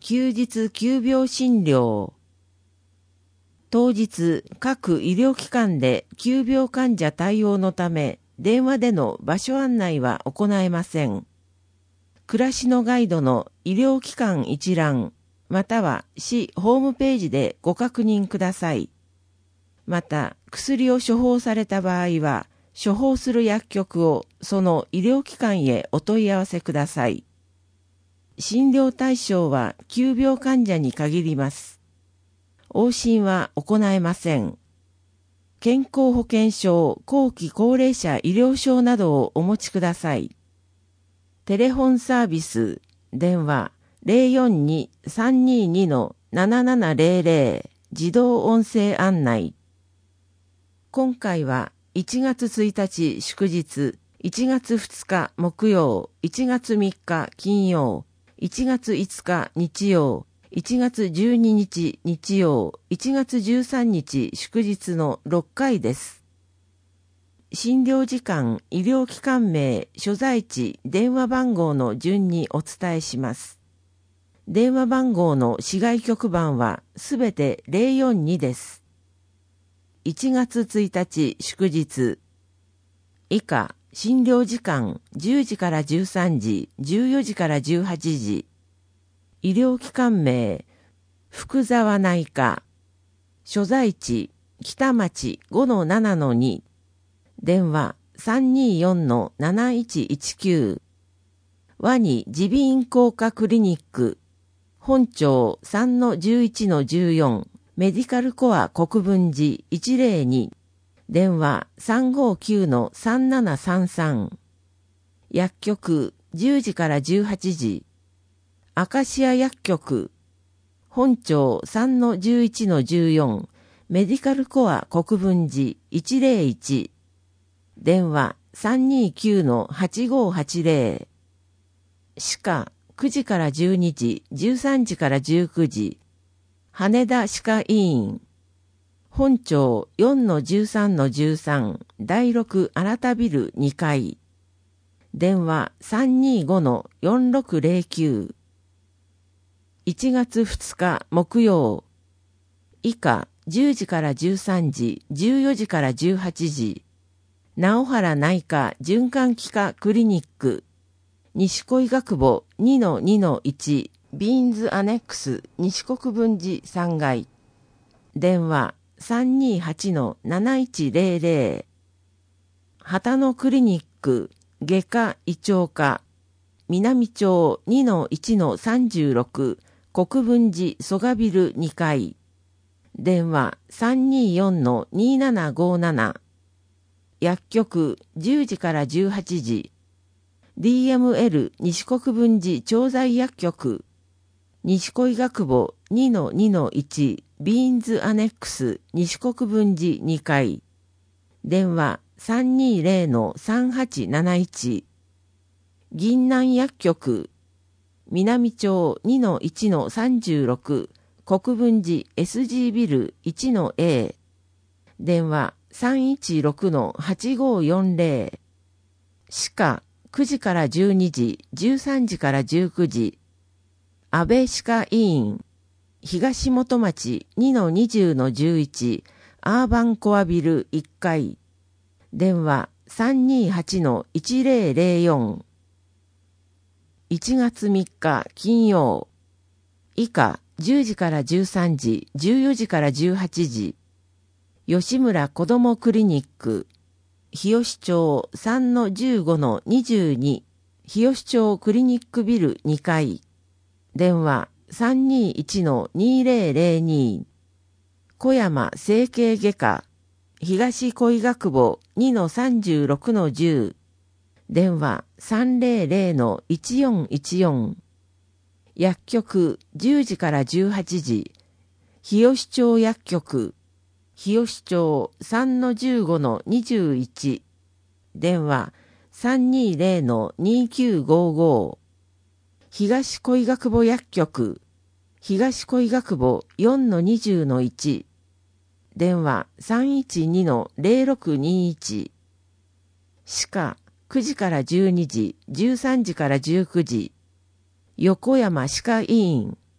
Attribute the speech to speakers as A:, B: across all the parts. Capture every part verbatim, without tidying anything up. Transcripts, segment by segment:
A: 休日急病診療。当日、各医療機関で急病患者対応のため、電話での場所案内は行えません。暮らしのガイドの医療機関一覧、または市ホームページでご確認ください。また、薬を処方された場合は、処方する薬局をその医療機関へお問い合わせください。診療対象は急病患者に限ります。往診は行えません。健康保険証、後期高齢者医療証などをお持ちください。テレフォンサービス、電話 ゼロよんに さんにに ななななゼロゼロ 自動音声案内。今回はいちがつついたち祝日、いちがつふつか木曜、いちがつみっか金曜、いちがついつか日曜、いちがつじゅうににち日曜、いちがつじゅうさんにち祝日のろっかいです。診療時間、医療機関名、所在地、電話番号の順にお伝えします。電話番号の市外局番はすべてゼロよんにです。いちがつついたち祝日。以下、診療時間じゅうじからじゅうさんじ、じゅうよじからじゅうはちじ。医療機関名、福沢内科。所在地、北町 ごのななのに。電話 さんによんのなないちいちきゅう。ワニ耳鼻咽喉科クリニック。本庁 さんのじゅういちのじゅうよん。メディカルコア国分寺いちゼロに。電話 さんごきゅうのさんななさんさん。薬局じゅうじからじゅうはちじ。アカシア薬局。本庁 さんのじゅういちのじゅうよん。メディカルコア国分寺いちゼロいち。電話 さんにきゅうのはちごはちゼロ。歯科くじからじゅうにじ、じゅうさんじからじゅうくじ。羽田歯科医院。本庁 よんのじゅうさんのじゅうさん。だいろく新ビルにかい。電話 さんにごのよんろくゼロきゅう。いちがつふつか木曜。以下じゅうじからじゅうさんじ、じゅうよじからじゅうはちじ。直原内科循環器科クリニック。西小医学部 にのにのいち。ビーンズアネックス西国分寺さんがい。電話 さんにはちのなないちゼロゼロ。旗野クリニック外科胃腸科。南町 にのいちのさんじゅうろく。国分寺蘇我ビルにかい。電話 さんによんのにななごなな。薬局じゅうじからじゅうはちじ。ディーエムエル 西国分寺調剤薬局。西小医学部 にのにのいち。ビーンズアネックス西国分寺にかい。電話 さんにゼロのさんはちなないち。銀南薬局。南町 にのいちのさんじゅうろく。国分寺 エスジー ビル いちのエー。電話 さんいちろくのはちごよんゼロ。歯科くじからじゅうにじ、じゅうさんじからじゅうくじ。安倍歯科医院。東本町 にのにじゅうのじゅういち。アーバンコアビルいっかい。電話 さんにはちのいちゼロゼロよん。いちがつみっか金曜。以下じゅうじからじゅうさんじ、じゅうよじからじゅうはちじ。吉村子どもクリニック。日吉町 さんのじゅうごのにじゅうに。日吉町クリニックビルにかい。電話 さんにいちのにゼロゼロに。小山整形外科。東小医学部 にのさんじゅうろくのじゅう。電話 さんゼロゼロのいちよんいちよん。薬局じゅうじからじゅうはちじ。日吉町薬局。日吉町 さんのじゅうごのにじゅういち。電話 さんにゼロのにきゅうごご。東小医学部薬局。東小医学部 よんのにじゅうのいち。電話 さんいちにのゼロろくにいち。歯科くじからじゅうにじ、じゅうさんじからじゅうくじ。横山歯科医院。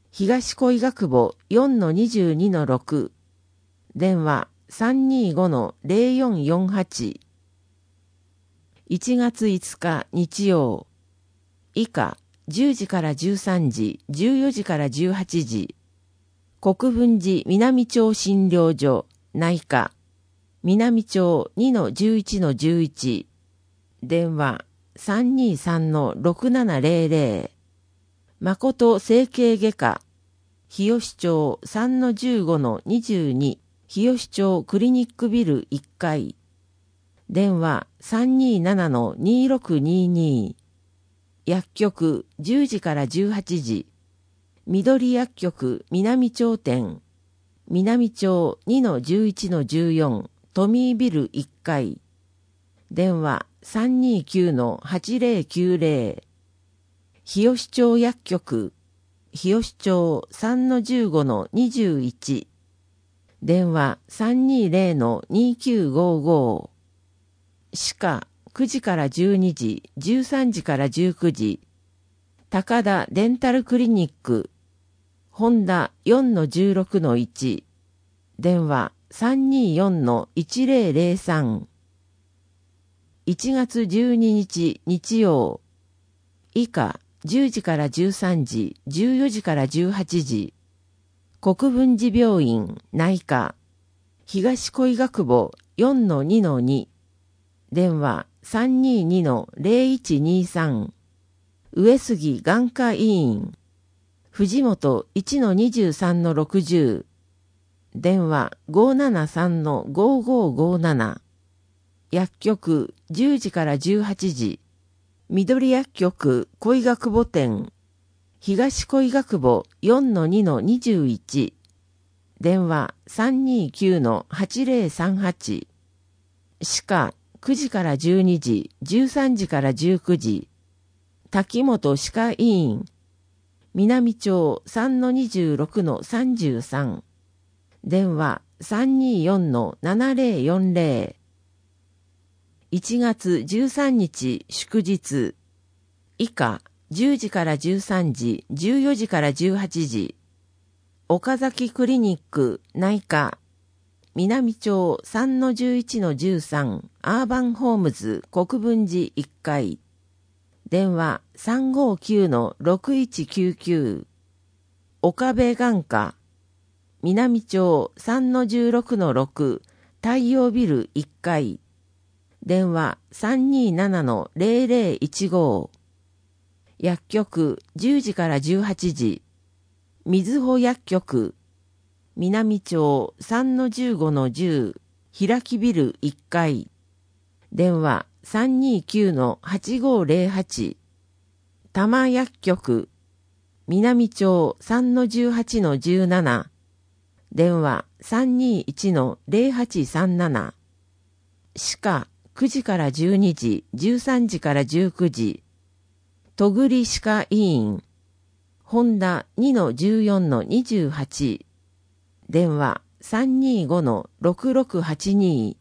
A: 東小医学部 よんのにじゅうにのろく、電話 さんにーごのゼロよんよんはち。いちがついつか日曜、以下じゅうじからじゅうさんじ、じゅうよじからじゅうはちじ、国分寺南町診療所内科、南町 にのじゅういちのじゅういち、電話 さんにーさんのろくななゼロゼロ、誠整形外科、日吉町 さんのじゅうごのにじゅうに、日吉町クリニックビルいっかい、電話 さんにーななのにーろくにーにー、薬局じゅうじからじゅうはちじ、緑薬局南町店、南町 にのじゅういちのじゅうよん、トミービルいっかい、電話 さんにーきゅうのはちゼロきゅうゼロ、日吉町薬局、日吉町 さんのじゅうごのにじゅういち、電話 さんにーゼロのにきゅうごご、歯科くじからじゅうにじ、じゅうさんじからじゅうくじ、高田デンタルクリニック、ホンダ よんのじゅうろくのいち、電話 さんにーよんのいちゼロゼロさん。いちがつじゅうににち日曜、以下じゅうじからじゅうさんじ、じゅうよじからじゅうはちじ、国分寺病院内科、東小医学部 よんのにのに、電話 さんにーにのゼロいちにさん、上杉眼科医院、藤本 いちのにじゅうさんのろくじゅう、電話 ごーななさんのごーごーごーなな、薬局じゅうじからじゅうはちじ、緑薬局小医学部店、東小医学部 よんのにのにじゅういち、電話 さんにーきゅうのはちゼロさんはち、歯科くじからじゅうにじ、じゅうさんじからじゅうくじ、滝本歯科医院、南町 さんのにじゅうろくのさんじゅうさん、電話 さんにーよんのななゼロよんゼロ、いちがつじゅうさんにち祝日、以下じゅうじからじゅうさんじ、じゅうよじからじゅうはちじ、岡崎クリニック内科、南町 さんのじゅういちのじゅうさん、アーバンホームズ国分寺いっかい、電話 さんごーきゅうのろくいちきゅうきゅう、岡部眼科、南町 さんのじゅうろくのろく、太陽ビルいっかい、電話 さんにーななのゼロゼロいちご、薬局じゅうじからじゅうはちじ、みずほ薬局、南町 さんのじゅうごのじゅう、開きビルいっかい、電話 さんにーきゅうのはちごーゼロはち、多摩薬局、南町 さんのじゅうはちのじゅうなな、電話 さんにーいちのゼロはちさんなな、歯科くじからじゅうにじ、じゅうさんじからじゅうくじ、戸栗歯科医院、ホンダ にのじゅうよんのにじゅうはち、電話 さんにーごのろくろくはちに、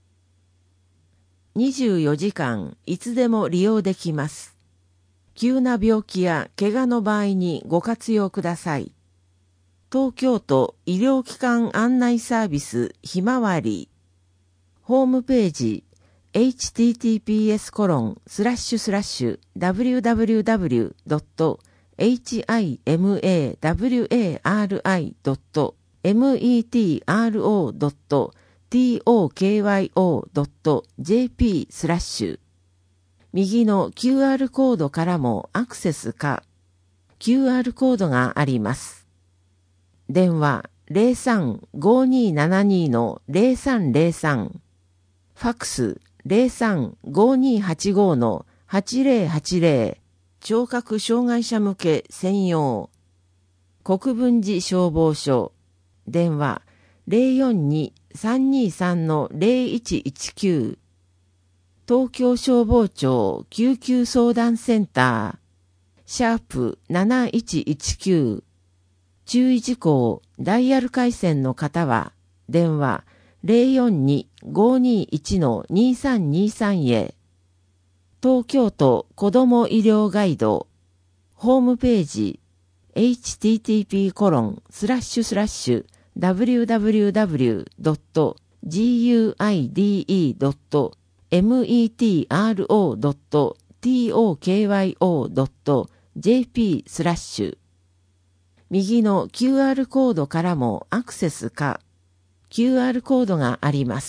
A: にじゅうよじかんいつでも利用できます。急な病気や怪我の場合にご活用ください。東京都医療機関案内サービスひまわり、ホームページ エイチティーティーピーエスコロンスラッシュスラッシュダブリューダブリューダブリュードットエイチアイエムエーダブリューエーアールアイドットメトロドットトクヨドットジェーピースラッシュ、右の キューアール コードからもアクセスか キューアール コードがあります。電話 ゼロさんごーにーななにーのゼロさんゼロさん、ファックス ゼロさんごーにーはちごーのはちゼロはちゼロ、聴覚障害者向け専用、国分寺消防署、電話 ゼロよんにーさんにーさんのゼロいちいちきゅう、東京消防庁救急相談センター、シャープなないちいちきゅう、注意事項、ダイヤル回線の方は、電話ゼロよんにーごーにーいちのにさんにさんへ、東京都子ども医療ガイド、ホームページ、 エイチティーティーピーコロンスラッシュスラッシュダブリューダブリューダブリュードットグイドドットメトロドットトクドットジェーピースラッシュ右の キューアール コードからもアクセスか キューアール コードがあります。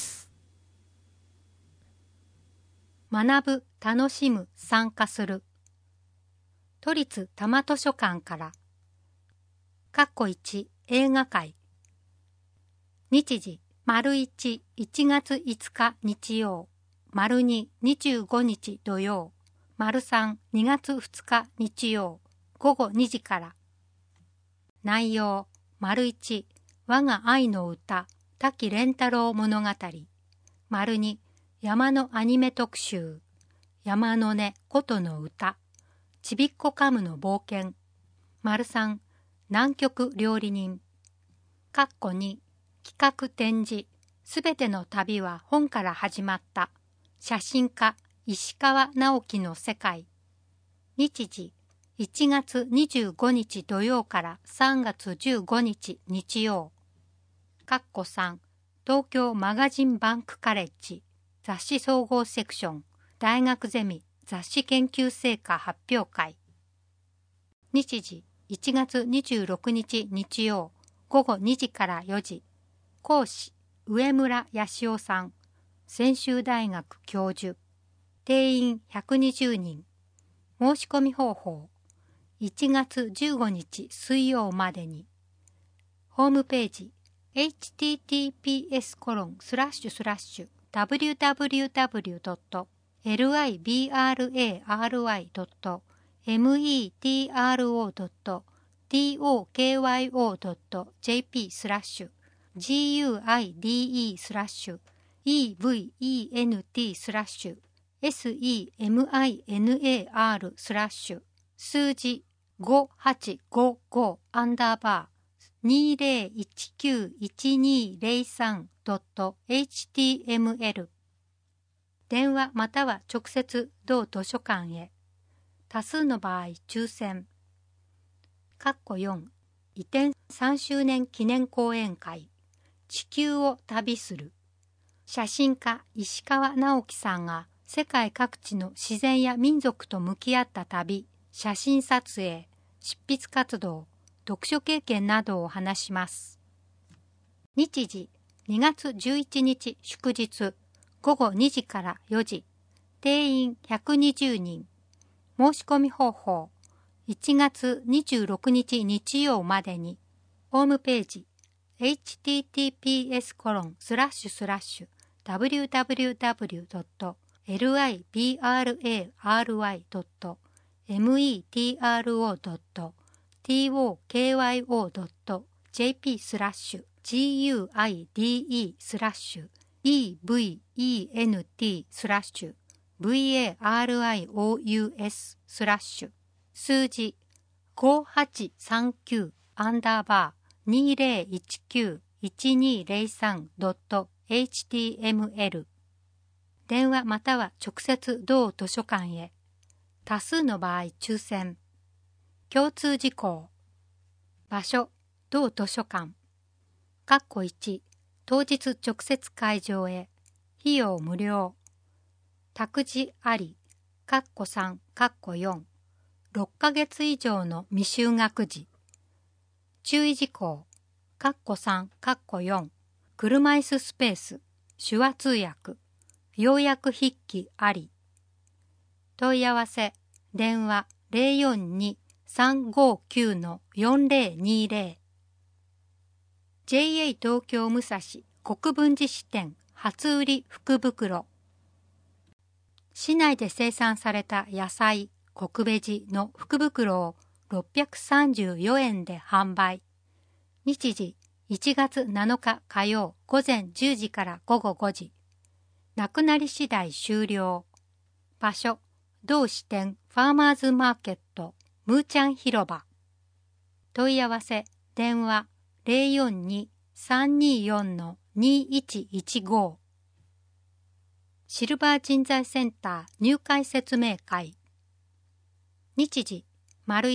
B: 学ぶ、楽しむ、参加する。都立多摩図書館から。括弧いち映画会。日時、丸いち、いちがついつか日曜。丸に、にじゅうごにち土曜。丸さん、にがつふつか日曜。ごごにじから。内容、丸いち、我が愛の歌、滝蓮太郎物語。丸に、山のアニメ特集。山の根、琴の歌。ちびっこカムの冒険。丸さん、南極料理人。括弧に、企画展示。すべての旅は本から始まった。写真家、石川直樹の世界。日時、いちがつにじゅうごにち土曜からさんがつじゅうごにち日曜。括弧さん、東京マガジンバンクカレッジ。雑誌総合セクション。大学ゼミ雑誌研究成果発表会。日時、いちがつにじゅうろくにち日曜。ごごにじからよじ。講師、上村康夫さん。専修大学教授。定員ひゃくにじゅうにん。申し込み方法。いちがつじゅうごにち水曜までに。ホームページ エイチティーティーピーエスコロンスラッシュスラッシュダブリューダブリューダブリュードットリブライドットメトロドットトクドットジェーピースラッシュ ジーユーアイディーイー スラッシュ イーブイイーエヌティー スラッシュ エスイーエムアイエヌエーアール スラッシュ数字ごはちごごアンダーバーにぜろいちきゅういちにぜろさんドットエイチティーエムエル 電話または直接同図書館へ。多数の場合抽選。括弧よん移転さんしゅうねん記念講演会。地球を旅する。写真家石川直樹さんが世界各地の自然や民族と向き合った旅、写真撮影、執筆活動、読書経験などを話します。日時、にがつじゅういちにち祝日、ごごにじからよじ、定員ひゃくにじゅうにん。申し込み方法、いちがつにじゅうろくにち日曜までに。ホームページ、エイチティーティーピーエスコロンスラッシュスラッシュダブリューダブリューダブリュードットリブライドットメトロドットトクドットジェーピー スラッシュ ジーユーアイディーイー スラッシュ イーブイイーエヌティー スラッシュ ブイエーアールアイオーユーエス スラッシュ数字ごはちさんきゅうアンダーバーにぜろいちきゅういちにぜろさんドットエイチティーエムエル 電話または直接同図書館へ。多数の場合抽選。共通事項。場所、同図書館。括弧いち、当日直接会場へ。費用無料。託児あり。括弧さん、括弧よん。ろっかげつ以上の未就学児。注意事項。括弧さん、括弧よん。車椅子スペース。手話通訳。要約筆記あり。問い合わせ、電話 ゼロよんに さんごきゅう よんぜろにぜろ。ジェイエー 東京武蔵国分寺支店初売り福袋。市内で生産された野菜、国ベジの福袋をろっぴゃくさんじゅうよえんで販売。日時、いちがつなのか火曜午前じゅうじからごごごじ。なくなり次第終了。場所、同支店ファーマーズマーケット、ムーちゃん広場。問い合わせ、電話ゼロよんに さんによん にいちいちご。シルバー人材センター入会説明会。日時、丸いち、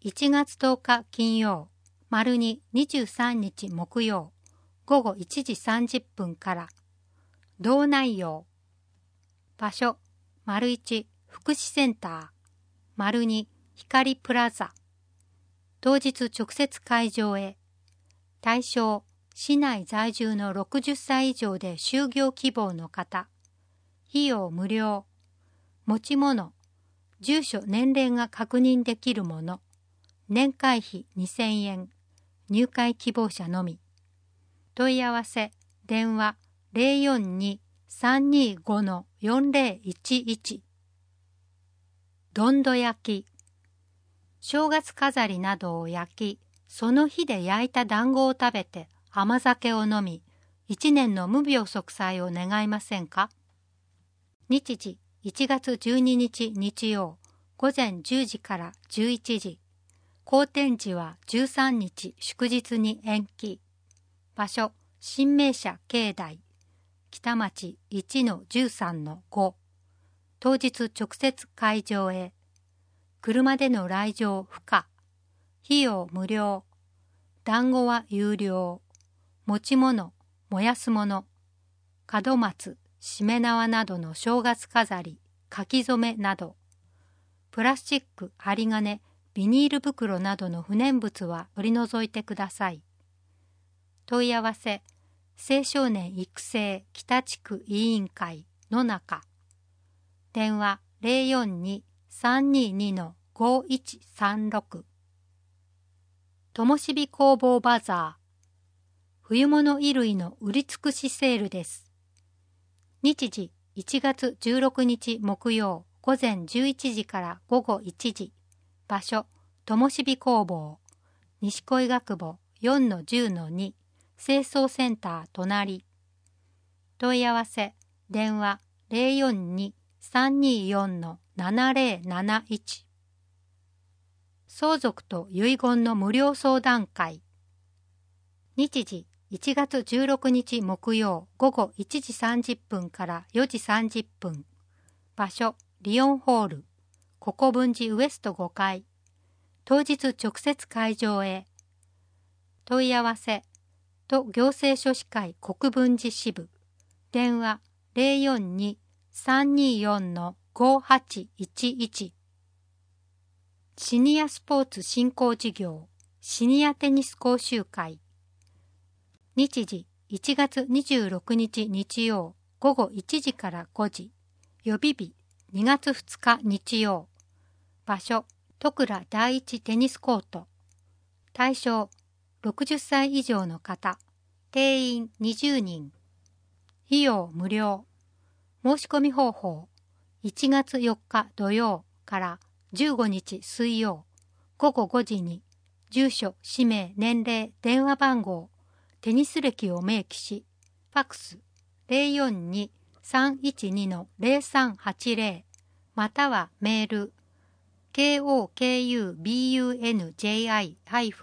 B: いちがつとおか金曜、丸ににじゅうさんにち木曜、午後いちじさんじゅっぷんから。同内容。場所、丸いち福祉センター、丸に光プラザ。当日直接会場へ。対象、市内在住のろくじゅっさい以上で就業希望の方。費用無料。持ち物、住所年齢が確認できるもの。年会費にせんえん。入会希望者のみ。問い合わせ、電話 ゼロよんに さんにご よんゼロいちいち。どんど焼き。正月飾りなどを焼き、その日で焼いた団子を食べて甘酒を飲み、一年の無病息災を願いませんか？日時いちがつじゅうににち日曜、午前じゅうじからじゅういちじ。好天時はじゅうさんにち祝日に延期。場所、新名社境内。北町 いちのじゅうさんのご。当日直接会場へ。車での来場不可。費用無料。団子は有料。持ち物、燃やすもの。門松、しめ縄などの正月飾り、書き初めなど。プラスチック、針金、ビニール袋などの不燃物は取り除いてください。問い合わせ、青少年育成北地区委員会の中。電話 ゼロよんに さんにに ごいちさんろく。ともしび工房バザー。冬物衣類の売り尽くしセールです。日時いちがつじゅうろくにち木曜、午前じゅういちじから午後いちじ。場所、ともしび工房。西恋学部 よんのじゅうのに。清掃センター隣。問い合わせ、電話 ゼロよんに さんによん ななゼロなないち。相続と遺言の無料相談会。日時いちがつじゅうろくにち木曜午後いちじさんじゅっぷんからよじさんじゅっぷん。場所、リオンホール。国分寺ウエストごかい。当日直接会場へ。問い合わせ、都行政書士会国分寺支部。電話 ゼロよんに さんによん ごはちいちいち。シニアスポーツ振興事業、シニアテニス講習会。日時いちがつにじゅうろくにち日曜、午後いちじからごじ。予備日にがつふつか日曜。場所、戸倉第一テニスコート。対象、ろくじゅっさい以上の方。定員にじゅうにん。費用無料。申し込み方法。いちがつよっか土曜からじゅうごにち水曜。午後ごじに、住所、氏名、年齢、電話番号、テニス歴を明記し、ファックス ゼロよんに さんいちに ゼロさんはちゼロ またはメール ケーオーケーユービーユーエヌジェイアイ タイ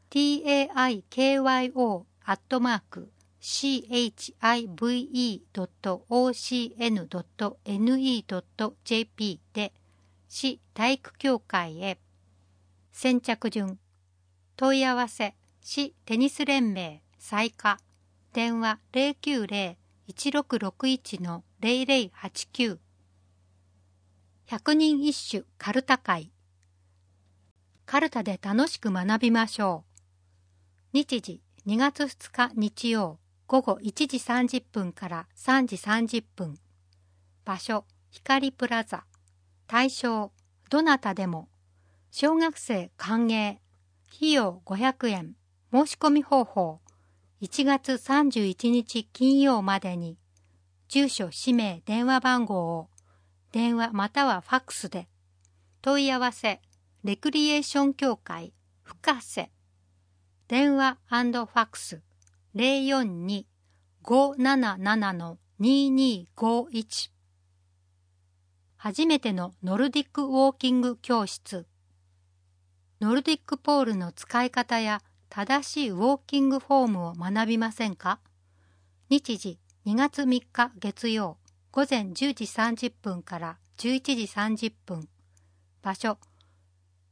B: コアットマーク シーエイチアイブイイードットオーシーエヌドットエヌイードットジェーピー で市体育協会へ。先着順。問い合わせ市テニス連盟最下。電話 ゼロきゅうゼロ いちろくろくいち ゼロゼロはちきゅう。百人一首カルタ会。カルタで楽しく学びましょう。日時にがつふつか日曜午後いちじさんじゅっぷんからさんじさんじゅっぷん。場所、光プラザ。対象、どなたでも。小学生歓迎。費用ごひゃくえん。申し込み方法。いちがつさんじゅういちにち金曜までに。住所、氏名、電話番号を。電話またはファックスで。問い合わせ、レクリエーション協会、深瀬。電話&ファックス ゼロよんに ごーなななな にーにーごーいち。初めてのノルディックウォーキング教室。ノルディックポールの使い方や正しいウォーキングフォームを学びませんか？日時にがつみっか月曜午前じゅうじさんじゅっぷんからじゅういちじさんじゅっぷん。場所、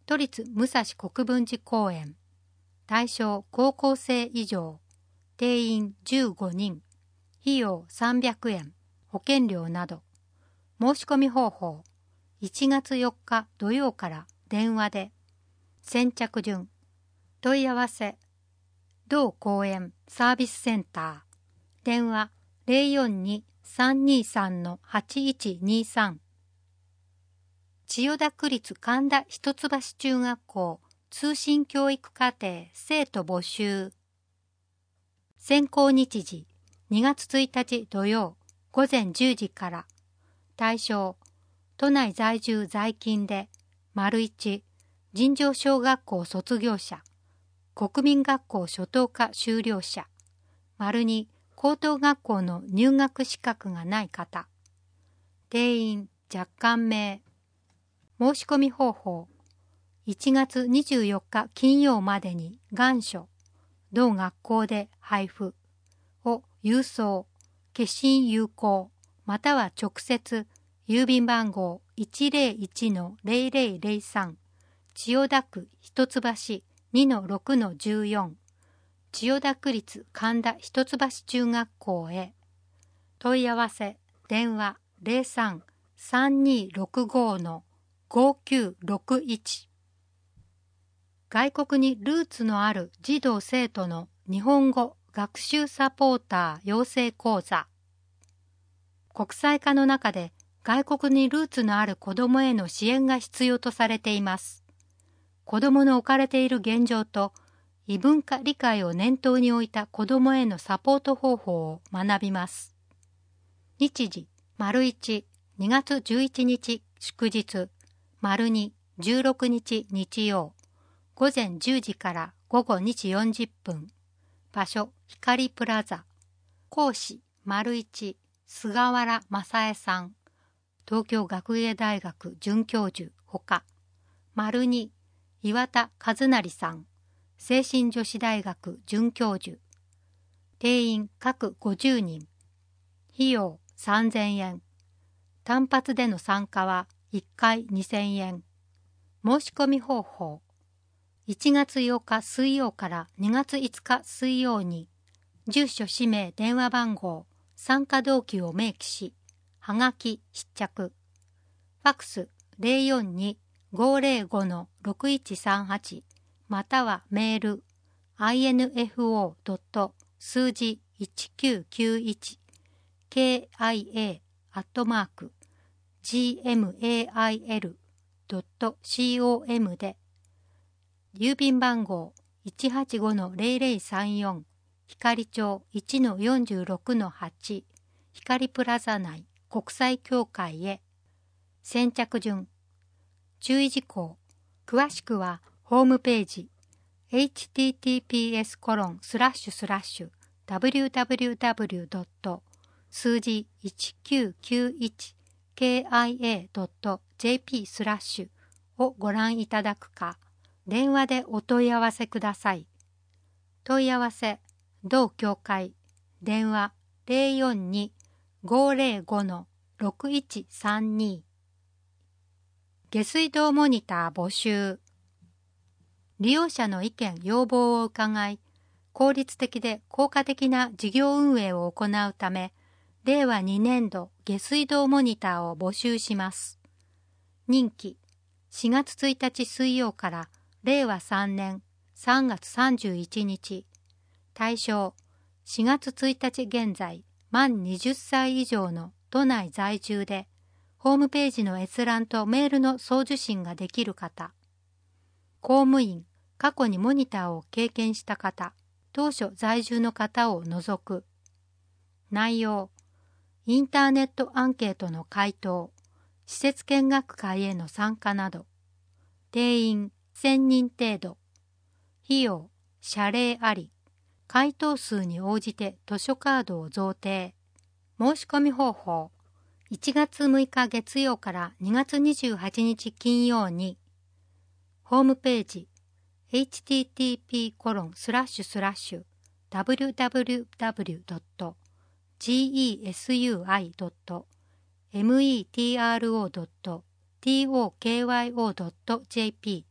B: 都立武蔵国分寺公園。対象高校生以上。定員じゅうごにん。費用さんびゃくえん。保険料など。申し込み方法。いちがつよっか土曜から電話で。先着順。問い合わせ。同公園サービスセンター。電話 ゼロよんに さんにさん はちいちにさん。千代田区立神田一橋中学校通信教育課程生徒募集。選考日時にがつついたち土曜午前じゅうじから。対象都内在住在勤で丸一尋常小学校卒業者、国民学校初等科修了者、丸二高等学校の入学資格がない方。定員若干名。申し込み方法。いちがつにじゅうよっか金曜までに願書、同学校で配布を郵送、消印有効、または直接、郵便番号 いちゼロいちのゼロゼロゼロさん、千代田区一橋 にのろくのじゅうよん、千代田区立神田一橋中学校へ。問い合わせ、電話 ゼロさん さんにろくごのごきゅうろくいち。外国にルーツのある児童生徒の日本語学習サポーター養成講座。国際化の中で外国にルーツのある子どもへの支援が必要とされています。子どもの置かれている現状と異文化理解を念頭に置いた子どもへのサポート方法を学びます。日時、丸一、にがつじゅういちにち祝日、丸二、じゅうろくにち日曜、午前じゅうじから午後にじよんじゅっぷん。場所、光プラザ。講師、丸一、菅原正恵さん。東京学芸大学准教授ほか。丸二、岩田和成さん。精神女子大学准教授。定員各ごじゅうにん。費用さんぜんえん。単発での参加はいっかいにせんえん。申し込み方法。いちがつようか水曜からにがついつか水曜に、住所氏名電話番号、参加動機を明記し、はがき必着。ファクス ゼロよんに ごゼロごのろくいちさんはち またはメール アイエヌエフオー. 数字いちきゅうきゅういち ケーアイエー アットマーク ジーエムエーアイエル ドット コム で郵便番号 いちはちごのゼロゼロさんよん 光町 いちのよんじゅうろくのはち 光プラザ内国際協会へ。先着順。注意事項。詳しくはホームページ エイチティーティーピーエスコロンスラッシュスラッシュダブリューダブリューダブリュー 数字いちきゅうきゅういち ケーアイエー ドット ジェーピー スラッシュをご覧いただくか、電話でお問い合わせください。問い合わせ、同協会、電話 ゼロよんに ごゼロごのろくいちさんに。下水道モニター募集。利用者の意見・要望を伺い、効率的で効果的な事業運営を行うため、れいわにねんど下水道モニターを募集します。任期、しがつついたち水曜かられいわさんねんさんがつさんじゅういちにち。対象、しがつついたち現在、満はたち以上の都内在住で、ホームページの閲覧とメールの送受信ができる方。公務員、過去にモニターを経験した方、当初在住の方を除く。内容、インターネットアンケートの回答、施設見学会への参加など。定員せんにん程度。費用、謝礼あり。回答数に応じて図書カードを贈呈。申し込み方法。いちがつむいか月曜からにがつにじゅうはちにち金曜に、ホームページ エイチティーティーピーコロンスラッシュスラッシュダブリューダブリューダブリュードットジーイーエスユーアイドットメトロドットトーキョードットジェーピー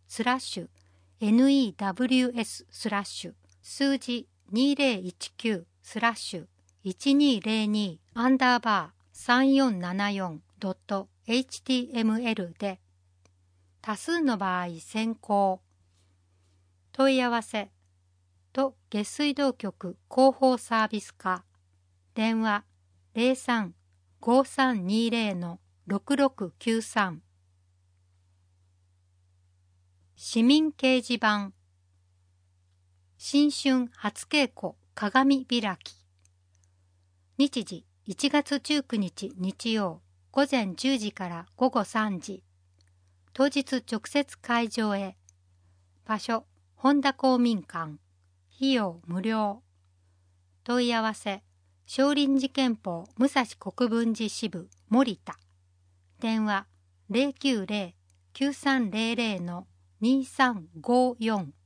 B: スラッシュ ネワス スラッシュ数字にせんじゅうきゅうスラッシュいちにーぜろにアンダーバーさんよんななよんドット エイチティーエムエル で多数の場合先行問い合わせと下水道局広報サービス課電話 ゼロさん ごさんにーぜろ のろくろくきゅうさん市民掲示板新春初稽古鏡開き日時いちがつじゅうくにち日曜午前じゅうじから午後さんじ当日直接会場へ場所本田公民館費用無料問い合わせ少林寺拳法武蔵国分寺支部森田電話 ゼロきゅうゼロ きゅうさんゼロゼロ のにさんごよん